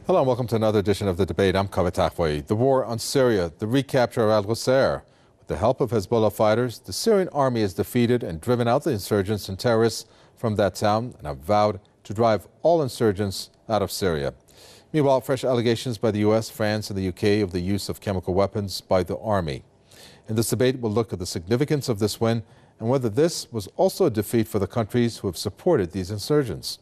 Hello and welcome to another edition of The Debate. I'm Kaveh Takwi. The war on Syria, the recapture of Al-Qusayr. With the help of Hezbollah fighters, the Syrian army has defeated and driven out the insurgents and terrorists from that town and have vowed to drive all insurgents out of Syria. Meanwhile, fresh allegations by the US, France and the UK of the use of chemical weapons by the army. In this debate, we'll look at the significance of this win and whether this was also a defeat for the countries who have supported these insurgents.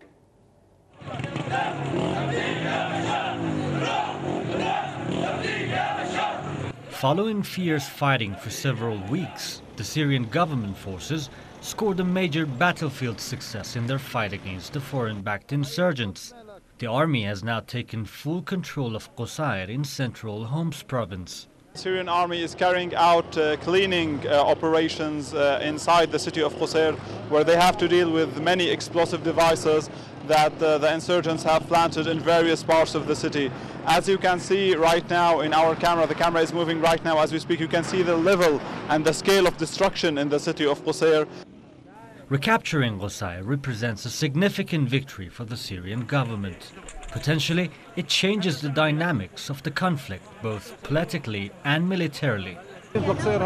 Following fierce fighting for several weeks, the Syrian government forces scored a major battlefield success in their fight against the foreign-backed insurgents. The army has now taken full control of Qusayr in central Homs province. The Syrian army is carrying out cleaning operations inside the city of Qusayr, where they have to deal with many explosive devices that the insurgents have planted in various parts of the city. As you can see right now in our camera, the camera is moving right now as we speak, you can see the level and the scale of destruction in the city of Qusayr. Recapturing Qusayr represents a significant victory for the Syrian government. Potentially, it changes the dynamics of the conflict, both politically and militarily. The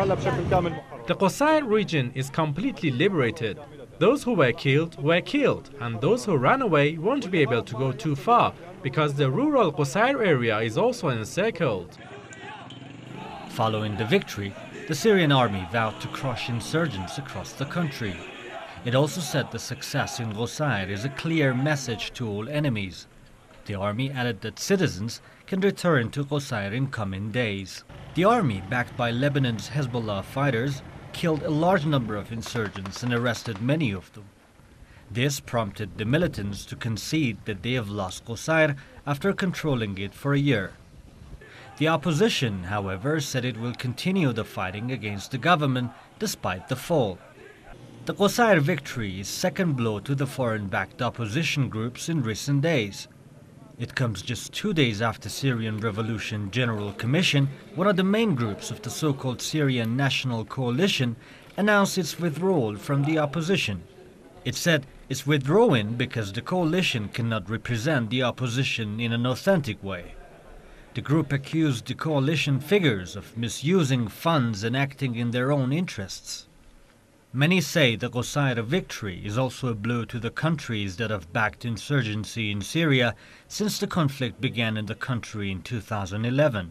Qusayr region is completely liberated. Those who were killed, and those who ran away won't be able to go too far because the rural Qusayr area is also encircled. Following the victory, the Syrian army vowed to crush insurgents across the country. It also said the success in Qusayr is a clear message to all enemies. The army added that citizens can return to Qusayr in coming days. The army, backed by Lebanon's Hezbollah fighters, killed a large number of insurgents and arrested many of them. This prompted the militants to concede that they have lost Qusayr after controlling it for a year. The opposition, however, said it will continue the fighting against the government despite the fall. The Qusayr victory is second blow to the foreign-backed opposition groups in recent days. It comes just 2 days after Syrian Revolution General Commission, one of the main groups of the so-called Syrian National Coalition, announced its withdrawal from the opposition. It said it's withdrawing because the coalition cannot represent the opposition in an authentic way. The group accused the coalition figures of misusing funds and acting in their own interests. Many say the Qusayr victory is also a blow to the countries that have backed insurgency in Syria since the conflict began in the country in 2011.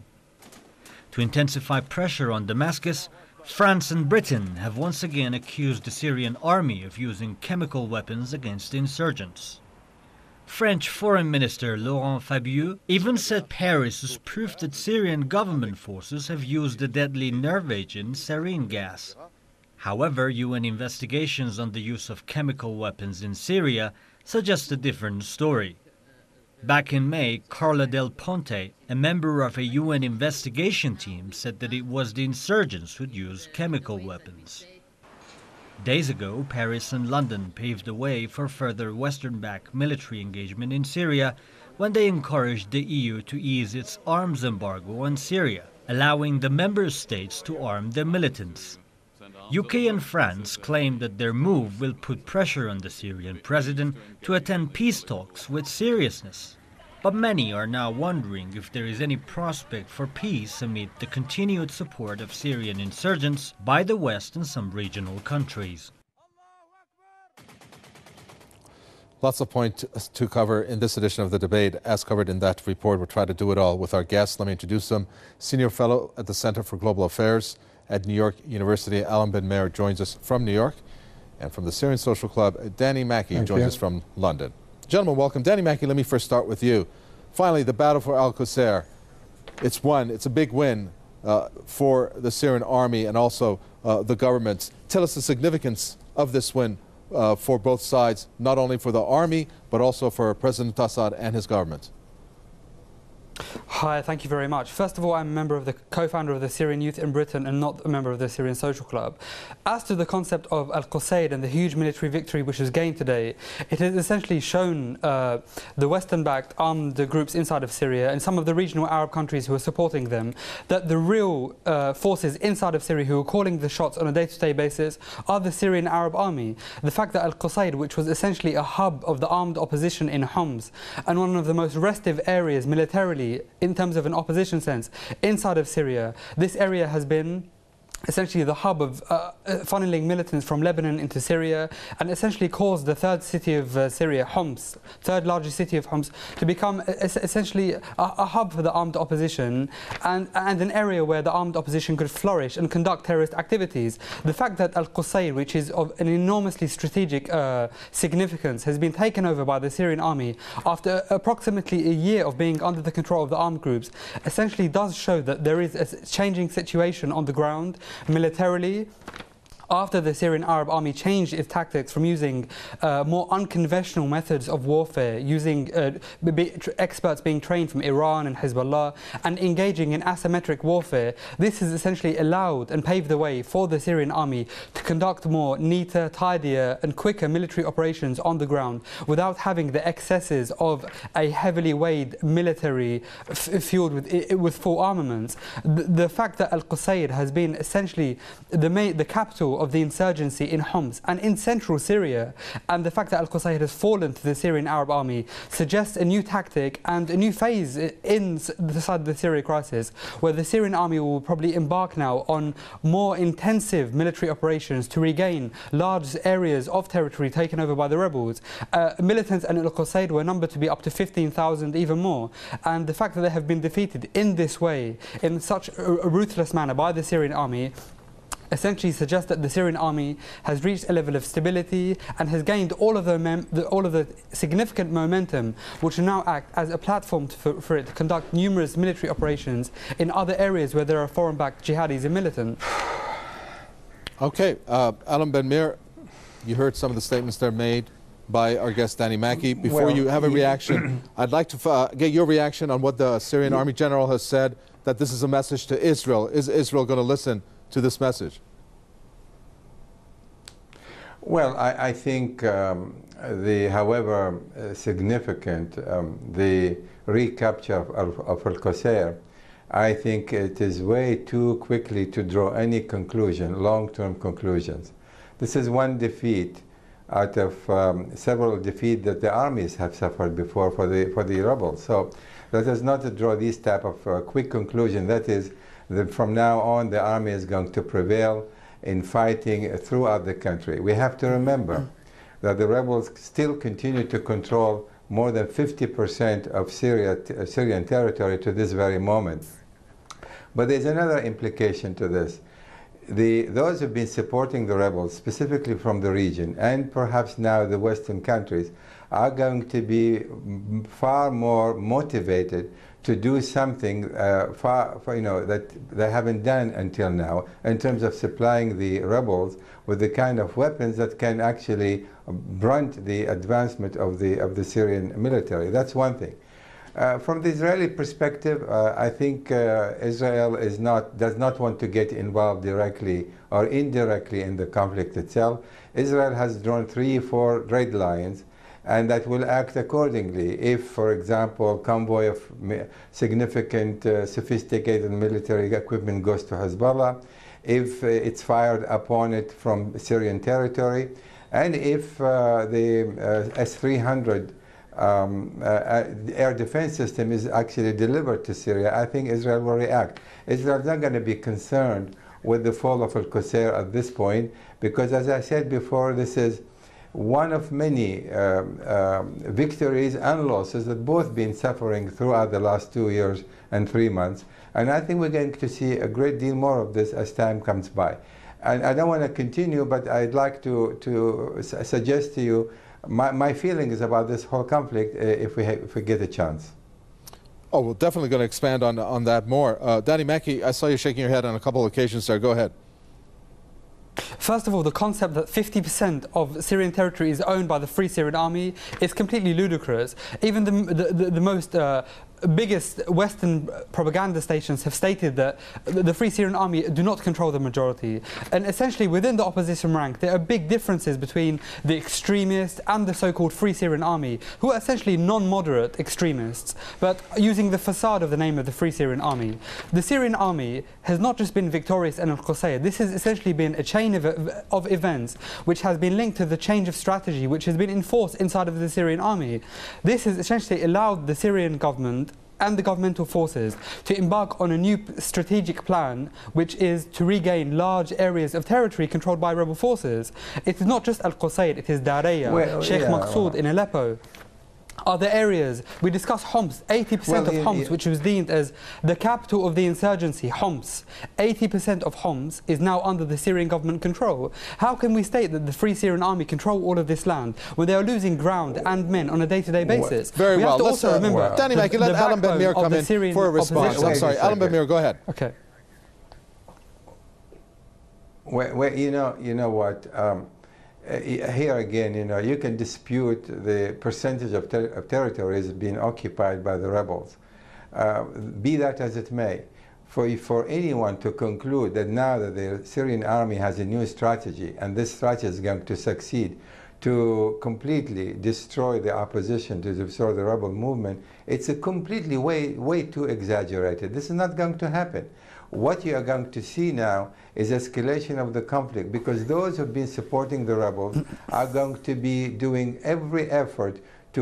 To intensify pressure on Damascus, France and Britain have once again accused the Syrian army of using chemical weapons against the insurgents. French Foreign Minister Laurent Fabius even said Paris is proof that Syrian government forces have used the deadly nerve agent sarin gas. However, UN investigations on the use of chemical weapons in Syria suggest a different story. Back in May, Carla Del Ponte, a member of a UN investigation team, said that it was the insurgents who'd used chemical weapons. Days ago, Paris and London paved the way for further Western-backed military engagement in Syria when they encouraged the EU to ease its arms embargo on Syria, allowing the member states to arm their militants. UK and France claim that their move will put pressure on the Syrian president to attend peace talks with seriousness. But many are now wondering if there is any prospect for peace amid the continued support of Syrian insurgents by the West and some regional countries. Lots of points to cover in this edition of The Debate. As covered in that report, we'll try to do it all with our guests. Let me introduce them. Senior Fellow at the Center for Global Affairs at New York University, Alan Ben Meir joins us from New York. And from the Syrian Social Club, Danny Mackey joins us from London. Gentlemen, welcome. Danny Mackey, let me first start with you. Finally, the battle for Al-Qusayr. It's won. It's a big win for the Syrian army and also the government. Tell us the significance of this win for both sides, not only for the army, but also for President Assad and his government. Hi, thank you very much. First of all, I'm a member of the co-founder of the Syrian Youth in Britain and not a member of the Syrian Social Club. As to the concept of Al-Qusayd and the huge military victory which was gained today, it has essentially shown the Western-backed armed groups inside of Syria and some of the regional Arab countries who are supporting them that the real forces inside of Syria who are calling the shots on a day-to-day basis are the Syrian Arab army. The fact that Al-Qusayd, which was essentially a hub of the armed opposition in Homs and one of the most restive areas militarily in terms of an opposition sense inside of Syria, this area has been essentially the hub of funneling militants from Lebanon into Syria and essentially caused the third city of Syria, Homs, third largest city of Homs, to become essentially a hub for the armed opposition and an area where the armed opposition could flourish and conduct terrorist activities. The fact that Al-Qusayd, which is of an enormously strategic significance, has been taken over by the Syrian army after approximately a year of being under the control of the armed groups essentially does show that there is a changing situation on the ground militarily. After the Syrian Arab army changed its tactics from using more unconventional methods of warfare, using experts being trained from Iran and Hezbollah and engaging in asymmetric warfare, this has essentially allowed and paved the way for the Syrian army to conduct more neater, tidier and quicker military operations on the ground without having the excesses of a heavily weighed military fueled with full armaments. The fact that Al-Qusayd has been essentially the capital of the insurgency in Homs and in central Syria, and the fact that Al-Qusayd has fallen to the Syrian Arab army suggests a new tactic and a new phase inside the Syria crisis, where the Syrian army will probably embark now on more intensive military operations to regain large areas of territory taken over by the rebels. Militants and Al-Qusayd were numbered to be up to 15,000, even more, and the fact that they have been defeated in this way, in such a ruthless manner by the Syrian army, essentially suggests that the Syrian army has reached a level of stability and has gained all of the significant momentum which will now act as a platform for it to conduct numerous military operations in other areas where there are foreign-backed jihadis and militants. Okay, Alam Ben-Meir, you heard some of the statements that are made by our guest Danny Mackey. Before you have a reaction, I'd like to get your reaction on what the Syrian army general has said, that this is a message to Israel. Is Israel going to listen to this message? Well, I think however significant the recapture of Al-Qusayd, I think it is way too quickly to draw any conclusion, long-term conclusions. This is one defeat out of several defeats that the armies have suffered before for the rebels. So let us not draw this type of quick conclusion. That is, that from now on the army is going to prevail in fighting throughout the country. We have to remember that the rebels still continue to control more than 50% of Syrian territory to this very moment. But there's another implication to this. Those who've been supporting the rebels, specifically from the region, and perhaps now the Western countries, are going to be far more motivated to do something that they haven't done until now in terms of supplying the rebels with the kind of weapons that can actually blunt the advancement of the Syrian military. That's one thing. From the Israeli perspective, I think Israel does not want to get involved directly or indirectly in the conflict itself. Israel has drawn 3 or 4 red lines, and that will act accordingly. If, for example, convoy of significant sophisticated military equipment goes to Hezbollah, if it's fired upon it from Syrian territory, and if the S-300 air defense system is actually delivered to Syria, I think Israel will react. Israel is not going to be concerned with the fall of Al-Qusayd at this point, because as I said before, this is one of many victories and losses that both been suffering throughout the last 2 years and 3 months. And I think we're going to see a great deal more of this as time comes by. And I don't want to continue, but I'd like to suggest to you my feelings about this whole conflict if we get a chance. Oh, we're definitely going to expand on that more. Danny Mackey, I saw you shaking your head on a couple of occasions there. Go ahead. First of all, the concept that 50% of Syrian territory is owned by the Free Syrian Army is completely ludicrous. Even the most biggest Western propaganda stations have stated that the Free Syrian Army do not control the majority. And essentially within the opposition rank there are big differences between the extremists and the so-called Free Syrian Army, who are essentially non-moderate extremists, but using the facade of the name of the Free Syrian Army. The Syrian Army has not just been victorious in Al-Qusayr, this has essentially been a chain of events which has been linked to the change of strategy which has been enforced inside of the Syrian Army. This has essentially allowed the Syrian government and the governmental forces to embark on a new strategic plan, which is to regain large areas of territory controlled by rebel forces. It is not just Al-Qusayr, it is Daraya, Sheikh Maqsood in Aleppo. Other areas, we discussed Homs, 80% of Homs, which was deemed as the capital of the insurgency, Homs. 80% of Homs is now under the Syrian government control. How can we state that the Free Syrian Army control all of this land when they are losing ground and men on a day-to-day basis? Very well. Let's also remember Danny Makki, let Alan Ben Meir come in for a response. I'm sorry, Alan Ben Meir, go ahead. Okay. Well, you know what? Here again, you can dispute the percentage of territories being occupied by the rebels. Be that as it may, for anyone to conclude that now that the Syrian army has a new strategy and this strategy is going to succeed to completely destroy the opposition, to destroy the rebel movement, it's a completely way too exaggerated. This is not going to happen. What you are going to see now is escalation of the conflict, because those who have been supporting the rebels are going to be doing every effort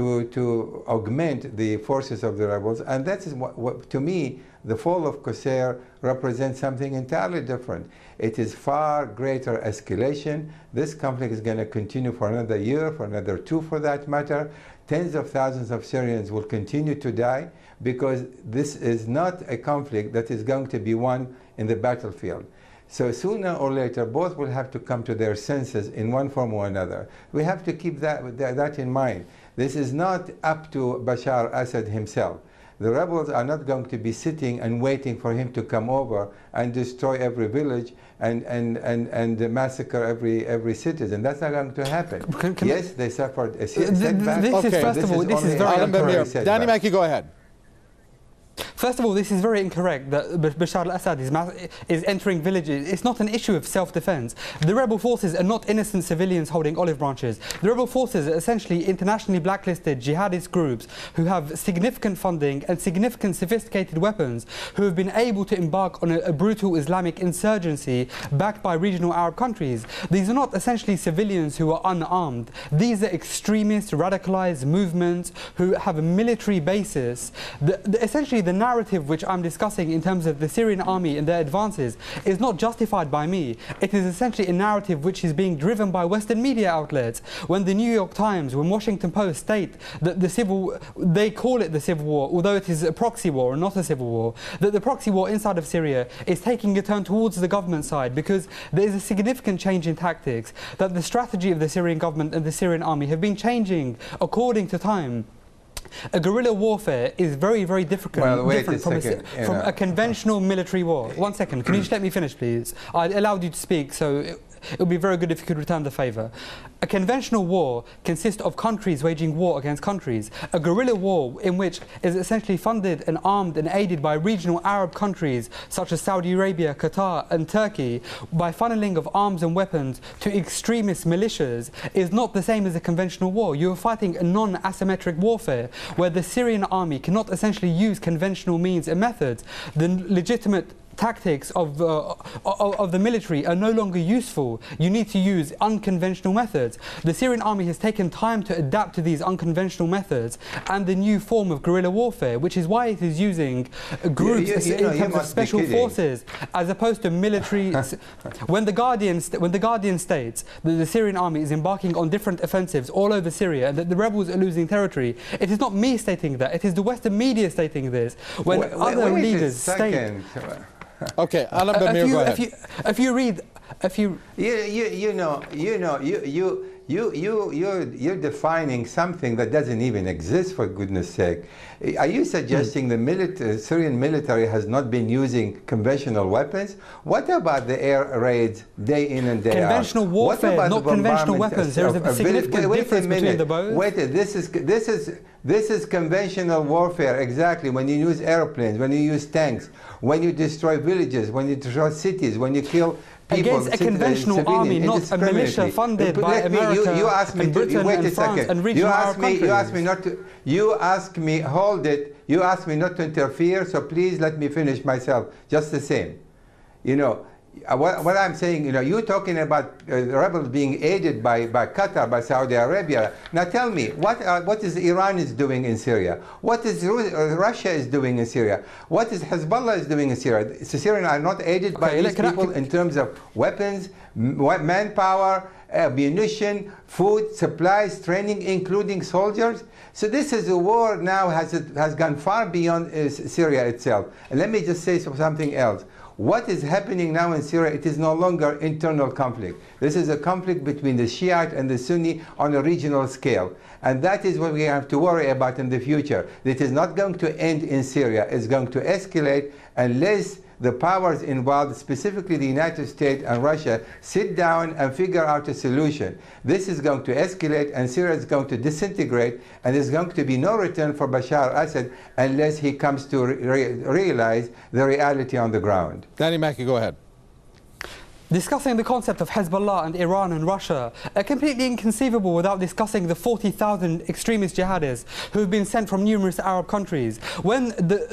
to augment the forces of the rebels. And that is what to me, the fall of Qusayr represents something entirely different. It is far greater escalation. This conflict is going to continue for another year, for another two for that matter. Tens of thousands of Syrians will continue to die, because this is not a conflict that is going to be won in the battlefield. So sooner or later, both will have to come to their senses in one form or another. We have to keep that in mind. This is not up to Bashar Assad himself. The rebels are not going to be sitting and waiting for him to come over and destroy every village and massacre every citizen. That's not going to happen. Yes, they suffered a setback. First of all, this is very incorrect. Danny Makki, go ahead. First of all, this is very incorrect that Bashar al-Assad is entering villages. It's not an issue of self-defense. The rebel forces are not innocent civilians holding olive branches. The rebel forces are essentially internationally blacklisted jihadist groups who have significant funding and significant sophisticated weapons, who have been able to embark on a brutal Islamic insurgency backed by regional Arab countries. These are not essentially civilians who are unarmed. These are extremist, radicalized movements who have a military basis. Essentially, the narrative which I'm discussing in terms of the Syrian army and their advances is not justified by me. It is essentially a narrative which is being driven by Western media outlets. When the New York Times, when Washington Post state that they call it the civil war, although it is a proxy war and not a civil war, that the proxy war inside of Syria is taking a turn towards the government side because there is a significant change in tactics, that the strategy of the Syrian government and the Syrian army have been changing according to time. A guerrilla warfare is very, very different from a conventional military war. 1 second, can you just let me finish, please? I allowed you to speak, so it would be very good if you could return the favour. A conventional war consists of countries waging war against countries. A guerrilla war, in which is essentially funded and armed and aided by regional Arab countries such as Saudi Arabia, Qatar and Turkey, by funneling of arms and weapons to extremist militias, is not the same as a conventional war. You are fighting a non-asymmetric warfare where the Syrian army cannot essentially use conventional means and methods. The legitimate tactics of the military are no longer useful. You need to use unconventional methods. The Syrian army has taken time to adapt to these unconventional methods and the new form of guerrilla warfare, which is why it is using groups in terms of special forces as opposed to military. When the Guardian states that the Syrian army is embarking on different offensives all over Syria and that the rebels are losing territory, it is not me stating that. It is the Western media stating this. When other leaders state. Okay, Alan Ben Meir, go ahead. You're defining something that doesn't even exist, for goodness sake. Are you suggesting the Syrian military has not been using conventional weapons? What about the air raids day in and day out? Conventional warfare, not conventional weapons. There's a significant difference between the both. Wait, this This is conventional warfare, exactly. When you use airplanes, when you use tanks, when you destroy villages, when you destroy cities, when you kill people, against a conventional army, not a militia funded by America you asked me and Britain wait a and France second. and regional Arab countries. You asked me not to. You asked me, hold it. You asked me not to interfere. So please let me finish myself. Just the same, you know. What I'm saying, you know, you're talking about rebels being aided by Qatar, by Saudi Arabia. Now tell me, what is Iran is doing in Syria? What is Russia is doing in Syria? What is Hezbollah is doing in Syria? The Syrians are not aided by these people in terms of weapons, manpower, ammunition, food, supplies, training, including soldiers. So this is a war now has gone far beyond Syria itself. And let me just say something else. What is happening now in Syria, it is no longer internal conflict. This is a conflict between the Shiite and the Sunni on a regional scale. And that is what we have to worry about in the future. It is not going to end in Syria. It's going to escalate unless the powers involved, specifically the United States and Russia, sit down and figure out a solution. This is going to escalate and Syria is going to disintegrate, and there's going to be no return for Bashar al-Assad unless he comes to realize the reality on the ground. Danny Mackey, go ahead. Discussing the concept of Hezbollah and Iran and Russia are completely inconceivable without discussing the 40,000 extremist jihadists who have been sent from numerous Arab countries. When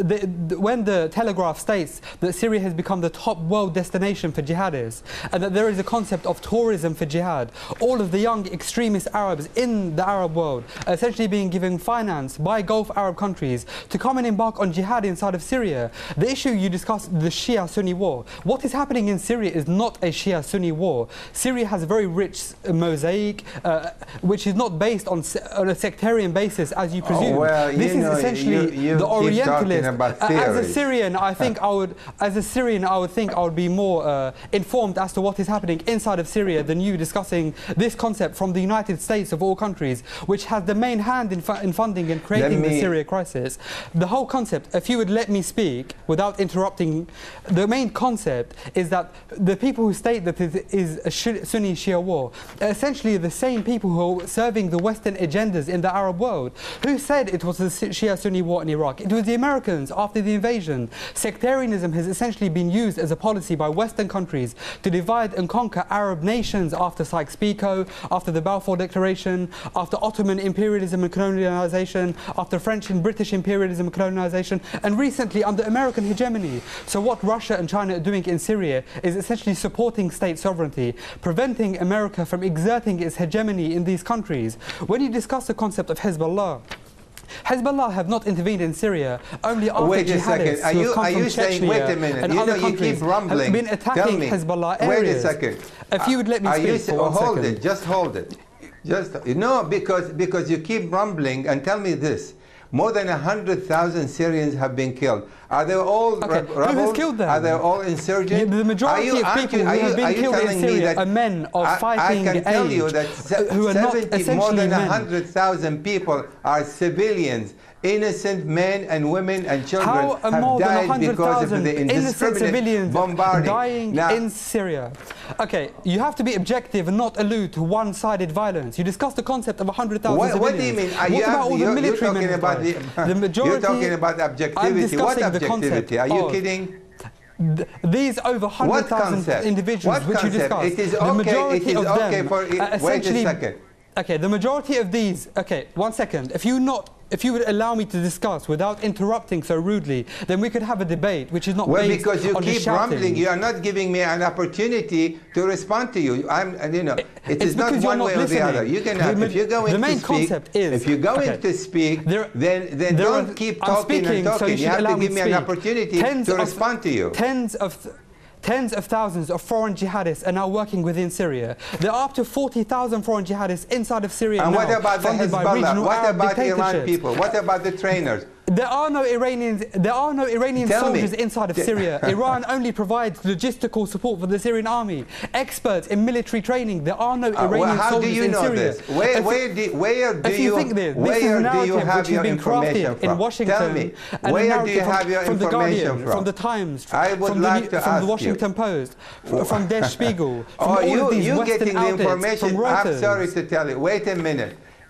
the Telegraph states that Syria has become the top world destination for jihadists and that there is a concept of tourism for jihad, all of the young extremist Arabs in the Arab world are essentially being given finance by Gulf Arab countries to come and embark on jihad inside of Syria. The issue you discussed, the Shia-Sunni war. What is happening in Syria is not a Shia-Sunni war. Syria has a very rich mosaic, which is not based on a sectarian basis, as you presume. Well, this is essentially the Orientalist. As a Syrian, I think I would think I would be more informed as to what is happening inside of Syria than you discussing this concept from the United States of all countries, which has the main hand in funding and creating the Syria crisis. The whole concept, if you would let me speak without interrupting, the main concept is that the people who state that it is a Sunni Shia war are essentially the same people who are serving the Western agendas in the Arab world. Who said it was a Shia-Sunni war in Iraq? It was the Americans after the invasion. Sectarianism has essentially been used as a policy by Western countries to divide and conquer Arab nations after Sykes-Picot, after the Balfour Declaration, after Ottoman imperialism and colonialization, after French and British imperialism and colonialization, and recently under American hegemony. So what Russia and China are doing in Syria is essentially supporting state sovereignty, preventing America from exerting its hegemony in these countries. When you discuss the concept of Hezbollah have not intervened in Syria only after jihadists who have come from saying, Chechnya wait a minute, and other countries have been attacking Hezbollah areas. Wait a second. If you would let me speak for 1 hold second. it, just hold it. No, because you keep rumbling, and tell me this. More than 100,000 Syrians have been killed. Are they all rebels? Who has killed them? Are they all insurgents? Yeah, the majority of people who have been killed in Syria are men of fighting age. I can tell you that who are not more than men. 100,000 people are civilians. Innocent men and women and children have died because of the indiscriminate bombarding. Dying in Syria. Okay, you have to be objective and not allude to one-sided violence. You discussed the concept of 100,000 civilians. What do you mean? What about all the military men? The majority. You're talking about objectivity. What objectivity? Are you kidding? These over 100,000 individuals which you discussed. It is the majority of okay them for wait a second. Okay, the majority of these. Okay, 1 second. If you would allow me to discuss without interrupting so rudely, then we could have a debate which is not based on just because you keep shouting. rumbling, you are not giving me an opportunity to respond to you. It is not one way or the other. You can have, if you're going to speak, if you're going to speak, then don't keep talking and talking. You have to give me an opportunity to respond to you. Tens of thousands of foreign jihadists are now working within Syria. There are up to 40,000 foreign jihadists inside of Syria and now, what about the Hezbollah? What about Iran people? What about the trainers? There are no Iranian soldiers inside of Syria. Iran only provides logistical support for the Syrian army. Experts in military training. There are no Iranian soldiers in Syria. How do you know this? Where do you have your information from? In Washington, tell me, where do you have your from the information Guardian, from the Times, I would like to from ask the Washington Post, from Der Spiegel, from all of these you Western getting the outlets, information? from Reuters. I'm sorry to tell you. Wait a minute.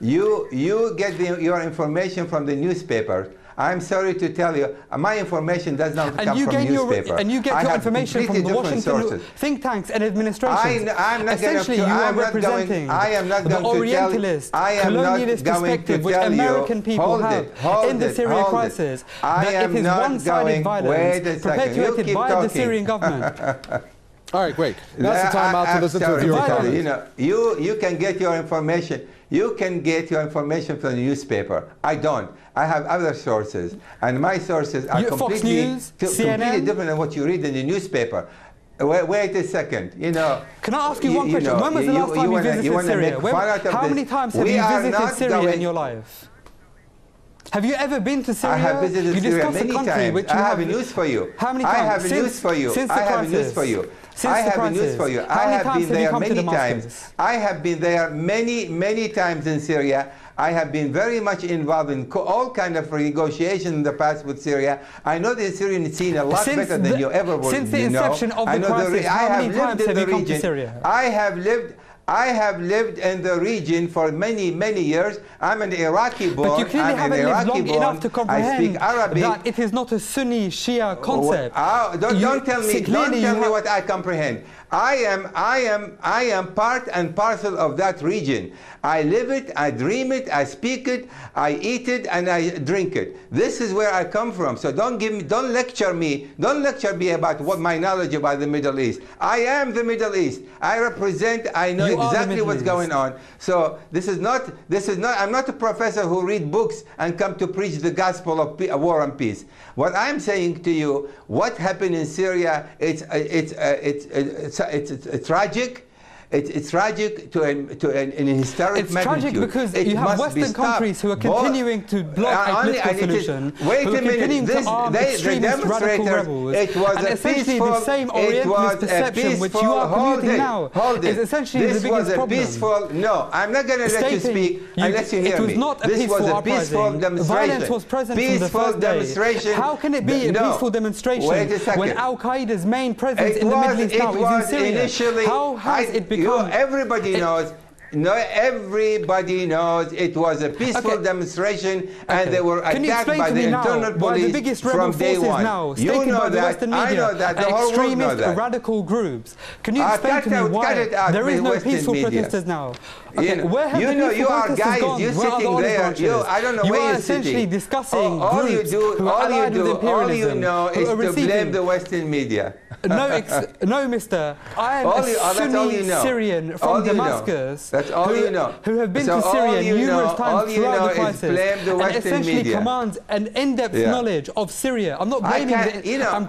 You get your information from the newspapers. I'm sorry to tell you, my information does not come from newspapers. And you get your information from the Washington think tanks and administrations. Essentially, you are representing the Orientalist, colonialist perspective which American people have in the Syrian crisis. That it is one-sided violence perpetuated by the Syrian government. All right, great. Now's the time out to listen to your comments. You know, you can get your information. You can get your information from the newspaper. I don't. I have other sources, and my sources are completely different than what you read in the newspaper. Wait a second. You know. Can I ask you one question? When was the last time you visited Syria? How many times have you visited Syria in your life? Have you ever been to Syria? I have visited Syria many times. I have news for you. How many times? I have news for you. Since the I have news for you. I have news for you. I have been there many times. I have been there many times in Syria. I have been very much involved in all kinds of negotiations in the past with Syria. I know the Syrian scene a lot better than you ever would. Since the inception of the crisis, how many times have you come to Syria? I have lived in the region for many years. I'm an Iraqi born. But you clearly haven't lived long enough to comprehend I speak Arabic. That it is not a Sunni Shia concept. Don't tell me what I comprehend. I am part and parcel of that region. I live it, I dream it, I speak it, I eat it, and I drink it. This is where I come from. So don't lecture me about what my knowledge about the Middle East. I am the Middle East. I know exactly what's going on. So this is not, I'm not a professor who read books and come to preach the gospel of war and peace. What I'm saying to you, what happened in Syria, it's tragic. It's tragic to an historic magnitude. It's tragic because you have Western countries who are continuing to block a political solution. Wait a minute. The demonstrators, it was and a essentially peaceful, the same Orientalist perception which you are commuting now is essentially the biggest problem. Peaceful. No, I'm not going to let you speak unless you hear me. It was not a peaceful demonstration. Violence was present from the first day. How can it be a peaceful demonstration when Al Qaeda's main presence in the Middle East now is in Syria? How has it become? Everybody knows. No, everybody knows it was a peaceful demonstration, and they were attacked by the internal police the biggest rebel from day one. Now, you know that. Western media, I know that. The whole world knows that. Radical groups. Can you explain to me why there is no peaceful protesters now? Okay, where have the peaceful protesters gone? You're sitting there. I don't know where you're sitting. You are essentially discussing groups who are allied with imperialism. All you know is to blame the Western media. No, mister. I am a Sunni Syrian from Damascus. That's all you know. Who have been to Syria numerous times throughout the crisis, and essentially commands an in-depth knowledge of Syria. I'm not blaming I'm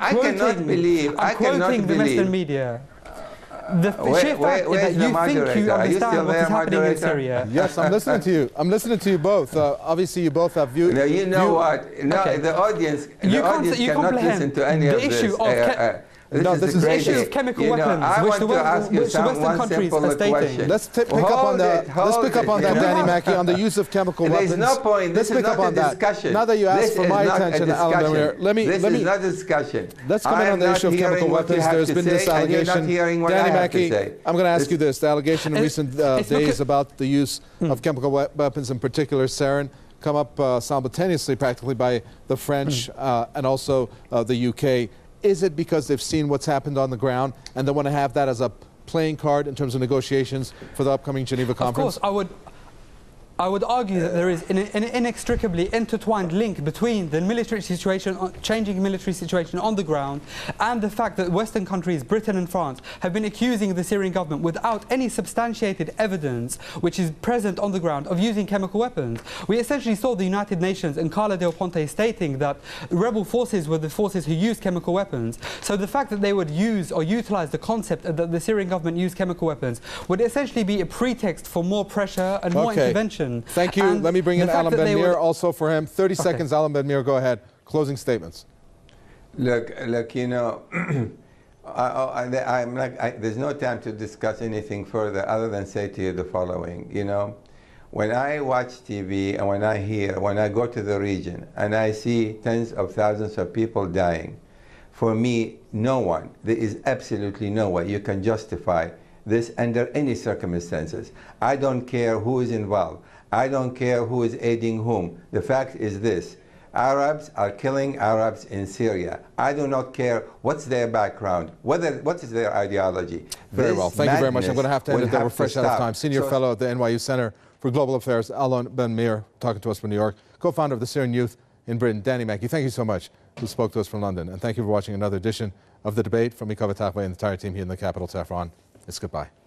quoting the Western media. The sheer fact is that you think you understand what is happening in Syria. Yes, I'm listening to you. I'm listening to you both. Obviously, you both have views. You know what? No, the audience cannot listen to any of this. This is an issue of chemical weapons, which the Western countries are stating. Let's pick up on that, Danny Mackey, on the use of chemical weapons. There's no point. Let's pick up on that. Discussion. Now that you asked for my attention, Alan Damir, this is not a discussion. Let's come in on the issue of chemical weapons. There's been this allegation. Danny Mackey, I'm going to ask you this. The allegation in recent days about the use of chemical weapons, in particular sarin, come up simultaneously practically by the French and also the UK. Is it because they've seen what's happened on the ground and they want to have that as a playing card in terms of negotiations for the upcoming Geneva conference? Of course, I would argue that there is an inextricably intertwined link between the military situation, changing military situation on the ground, and the fact that Western countries, Britain and France, have been accusing the Syrian government without any substantiated evidence which is present on the ground of using chemical weapons. We essentially saw the United Nations and Carla Del Ponte stating that rebel forces were the forces who used chemical weapons. So the fact that they would use or utilize the concept that the Syrian government used chemical weapons would essentially be a pretext for more pressure and more intervention. Thank you. Let me bring in Alan Ben-Meir also for him. 30 seconds, Alan Ben-Meir, go ahead. Closing statements. Look, you know, there's no time to discuss anything further other than say to you the following. You know, when I watch TV and when I go to the region and I see tens of thousands of people dying, for me, there is absolutely no way you can justify this under any circumstances. I don't care who is involved. I don't care who is aiding whom. The fact is this. Arabs are killing Arabs in Syria. I do not care what's their background, what is their ideology. Very well. Thank you very much. I'm going to have to end it there. We're fresh out of time. Senior Fellow at the NYU Center for Global Affairs, Alon Ben-Meir, talking to us from New York, co-founder of the Syrian Youth in Britain. Danny Mackey, thank you so much, who spoke to us from London. And thank you for watching another edition of The Debate. From me, Kaveh Takveh, and the entire team here in the capital, Tehran. It's goodbye.